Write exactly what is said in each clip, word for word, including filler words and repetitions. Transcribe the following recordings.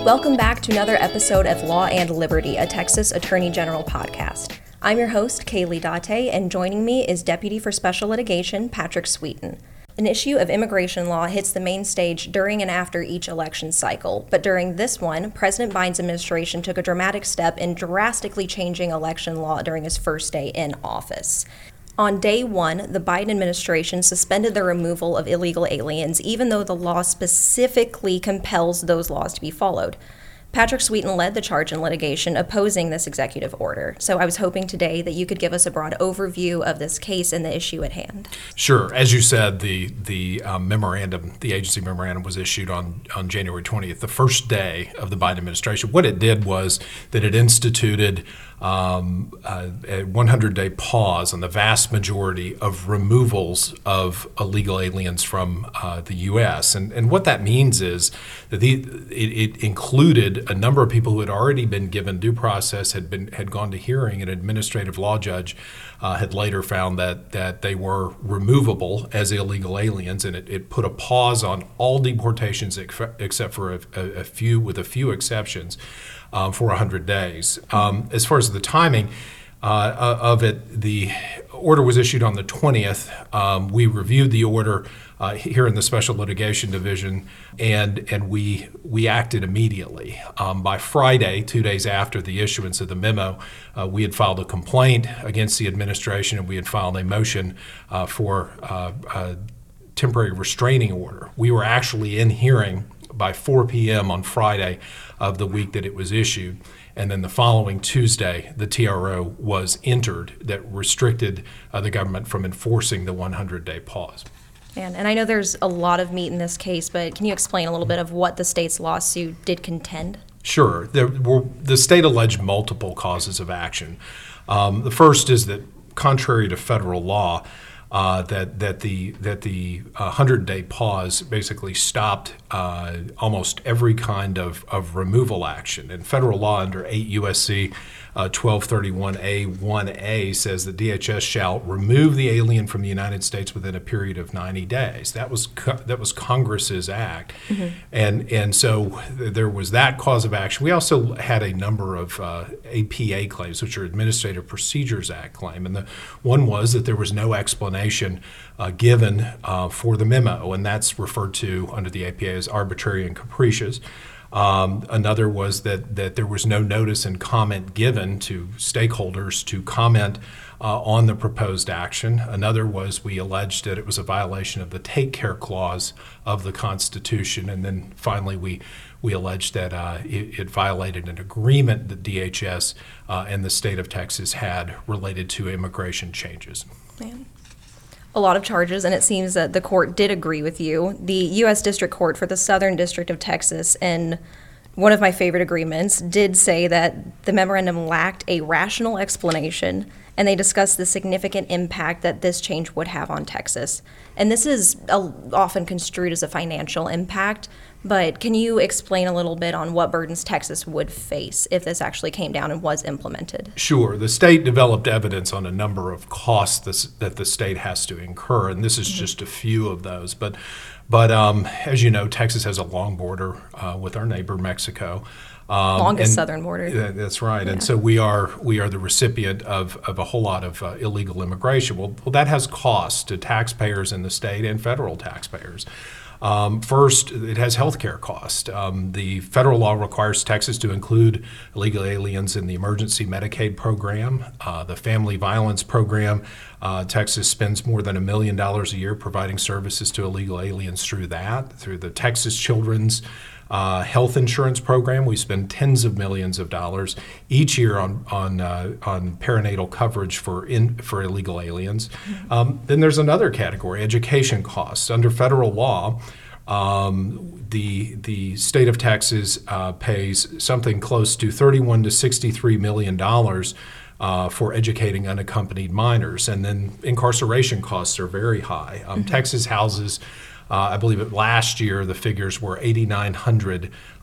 Welcome back to another episode of Law and Liberty, a Texas Attorney General podcast. I'm your host, Kaylee Date, and joining me is Deputy for Special Litigation, Patrick Sweeten. An issue of immigration law hits the main stage during and after each election cycle, but during this one, President Biden's administration took a dramatic step in drastically changing election law during his first day in office. On day one, the Biden administration suspended the removal of illegal aliens, even though the law specifically compels those laws to be followed. Patrick Sweeten led the charge in litigation opposing this executive order. So I was hoping today that you could give us a broad overview of this case and the issue at hand. Sure. As you said, the the um, memorandum, the agency memorandum was issued on, on January twentieth, the first day of the Biden administration. What it did was that it instituted um, a, a one hundred day pause on the vast majority of removals of illegal aliens from uh, the U S. And, and what that means is that the, it, it included a number of people who had already been given due process, had been had gone to hearing. An administrative law judge uh, had later found that that they were removable as illegal aliens, and it, it put a pause on all deportations ex- except for a, a, a few, with a few exceptions, um, for one hundred days. Um, as far as the timing uh, of it, the order was issued on the twentieth. Um, we reviewed the order Uh, here in the Special Litigation Division, and and we we acted immediately. Um, by Friday, two days after the issuance of the memo, uh, we had filed a complaint against the administration, and we had filed a motion uh, for uh, a temporary restraining order. We were actually in hearing by four p.m. on Friday of the week that it was issued. And then the following Tuesday, the T R O was entered that restricted uh, the government from enforcing the one hundred day pause. And, and I know there's a lot of meat in this case, but can you explain a little bit of what the state's lawsuit did contend? Sure. There were, the state alleged multiple causes of action. Um, the first is that, contrary to federal law, uh, that that the that the uh, hundred day pause basically stopped uh, almost every kind of, of removal action. And federal law under eight U S C Uh, twelve thirty-one A one A says that D H S shall remove the alien from the United States within a period of ninety days. That was co- that was Congress's act, mm-hmm. and and so th- there was that cause of action. We also had a number of uh, A P A claims, which are Administrative Procedures Act claim, and the one was that there was no explanation uh, given uh, for the memo, and that's referred to under the A P A as arbitrary and capricious. Um, another was that that there was no notice and comment given to stakeholders to comment uh, on the proposed action. Another was we alleged that it was a violation of the Take Care Clause of the Constitution. And then finally we we alleged that uh, it, it violated an agreement that D H S uh, and the state of Texas had related to immigration changes. Man. A lot of charges, and it seems that the court did agree with you. The U S District Court for the Southern District of Texas, in one of my favorite agreements, did say that the memorandum lacked a rational explanation, and they discussed the significant impact that this change would have on Texas. And this is a, often construed as a financial impact, but can you explain a little bit on what burdens Texas would face if this actually came down and was implemented? Sure. The state developed evidence on a number of costs this, that the state has to incur, and this is mm-hmm. just a few of those. But, but um, as you know, Texas has a long border uh, with our neighbor, Mexico. Um, Longest and, southern border. That's right. Yeah. And so we are we are the recipient of, of a whole lot of uh, illegal immigration. Well, well, that has costs to taxpayers in the state and federal taxpayers. Um, first, it has health care costs. Um, the federal law requires Texas to include illegal aliens in the emergency Medicaid program, uh, the family violence program. Uh, Texas spends more than a million dollars a year providing services to illegal aliens through that, through the Texas Children's Uh, health insurance program. We spend tens of millions of dollars each year on on uh, on perinatal coverage for in, for illegal aliens. Mm-hmm. Um, then there's another category, education costs. Under federal law, um, the the state of Texas uh, pays something close to thirty-one to sixty-three million dollars Uh, for educating unaccompanied minors. And then incarceration costs are very high. Um, mm-hmm. Texas houses Uh, I believe it last year the figures were eight thousand nine hundred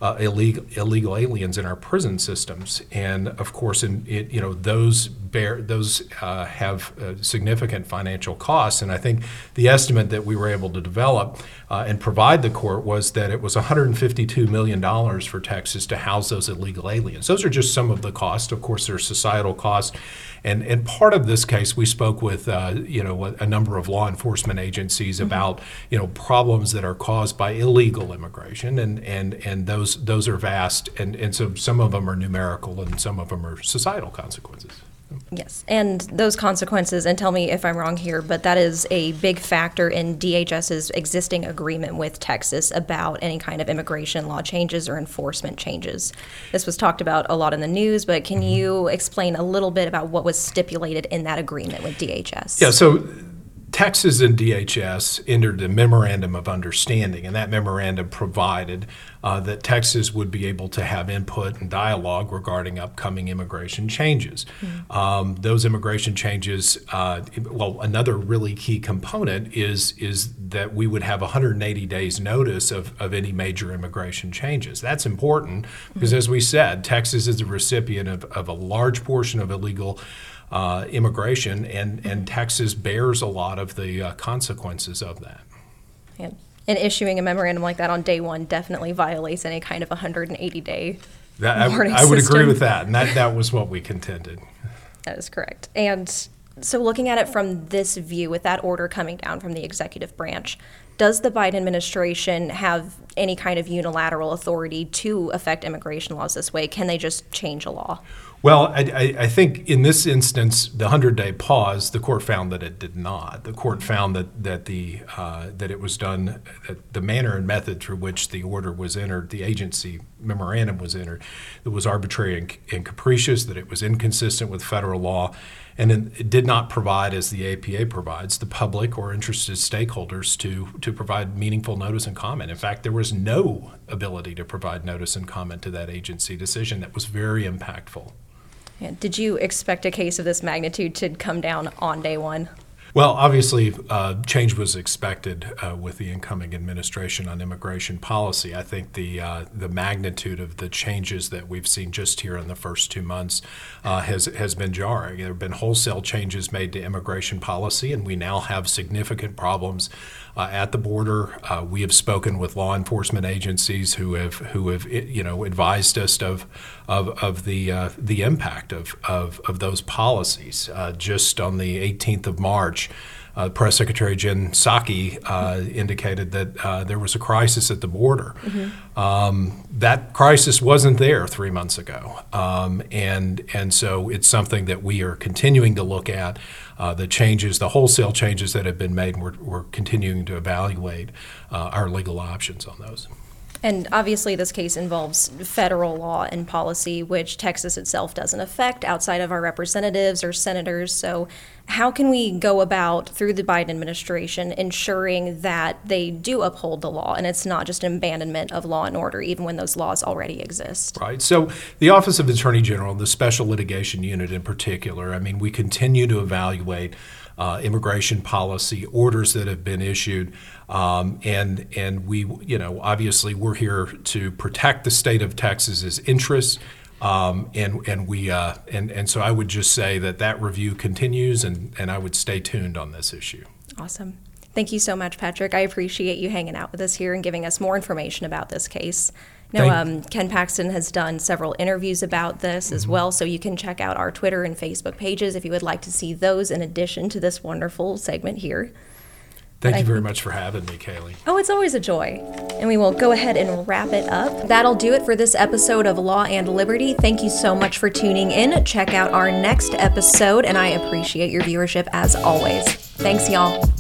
uh, illegal illegal aliens in our prison systems, and of course, in it, you know those bear those uh, have uh, significant financial costs. And I think the estimate that we were able to develop uh, and provide the court was that it was one hundred fifty-two million dollars for Texas to house those illegal aliens. Those are just some of the costs. Of course, there's societal costs. And and part of this case, we spoke with uh, you know a, a number of law enforcement agencies mm-hmm. about you know problems that are caused by illegal immigration, and and and those those are vast, and and so some of them are numerical, and some of them are societal consequences. Yes, and those consequences, and tell me if I'm wrong here, but that is a big factor in DHS's existing agreement with Texas about any kind of immigration law changes or enforcement changes. This was talked about a lot in the news, but can you explain a little bit about what was stipulated in that agreement with D H S? Yeah, so Texas and D H S entered a memorandum of understanding, and that memorandum provided uh, that Texas would be able to have input and dialogue regarding upcoming immigration changes. Mm-hmm. Um, those immigration changes, uh, well, another really key component is is that we would have one hundred eighty days notice of, of any major immigration changes. That's important because, mm-hmm. as we said, Texas is a recipient of, of a large portion of illegal Uh, immigration, and, and Texas bears a lot of the uh, consequences of that. And, and issuing a memorandum like that on day one definitely violates any kind of one hundred eighty day that, I, I would system. agree with that, and that, that was what we contended. That is correct. And so looking at it from this view, with that order coming down from the executive branch, does the Biden administration have any kind of unilateral authority to affect immigration laws this way? Can they just change a law? Well, I, I, I think in this instance, the hundred-day pause, the court found that it did not. The court found that that the uh, that it was done, that the manner and method through which the order was entered, the agency memorandum was entered, it was arbitrary and, and capricious, that it was inconsistent with federal law, and it did not provide, as the A P A provides, the public or interested stakeholders to to provide meaningful notice and comment. In fact, there was no ability to provide notice and comment to that agency decision that was very impactful. Yeah. Did you expect a case of this magnitude to come down on day one? Well, obviously, uh, change was expected uh, with the incoming administration on immigration policy. I think the uh, the magnitude of the changes that we've seen just here in the first two months uh, has has been jarring. There have been wholesale changes made to immigration policy, and we now have significant problems uh, at the border. Uh, we have spoken with law enforcement agencies who have who have you know advised us of of of the uh, the impact of of of those policies. Uh, just on the eighteenth of March. Uh, Press Secretary Jen Psaki uh, indicated that uh, there was a crisis at the border. Mm-hmm. Um, that crisis wasn't there three months ago, um, and and so it's something that we are continuing to look at. Uh, the changes, the wholesale changes that have been made, we're, we're continuing to evaluate uh, our legal options on those. And obviously this case involves federal law and policy, which Texas itself doesn't affect outside of our representatives or senators. So how can we go about, through the Biden administration, ensuring that they do uphold the law and it's not just an abandonment of law and order, even when those laws already exist? Right. So the Office of Attorney General, the Special Litigation Unit in particular, I mean, we continue to evaluate Uh, immigration policy, orders that have been issued, um, and and we, you know, obviously we're here to protect the state of Texas's interests, um, and and we uh, and and so I would just say that that review continues, and and I would stay tuned on this issue. Awesome. Thank you so much, Patrick. I appreciate you hanging out with us here and giving us more information about this case. Now, um, Ken Paxton has done several interviews about this as mm-hmm. well, so you can check out our Twitter and Facebook pages if you would like to see those in addition to this wonderful segment here. Thank you very much for having me, Kaylee. Oh, it's always a joy. And we will go ahead and wrap it up. That'll do it for this episode of Law and Liberty. Thank you so much for tuning in. Check out our next episode, and I appreciate your viewership as always. Thanks, y'all.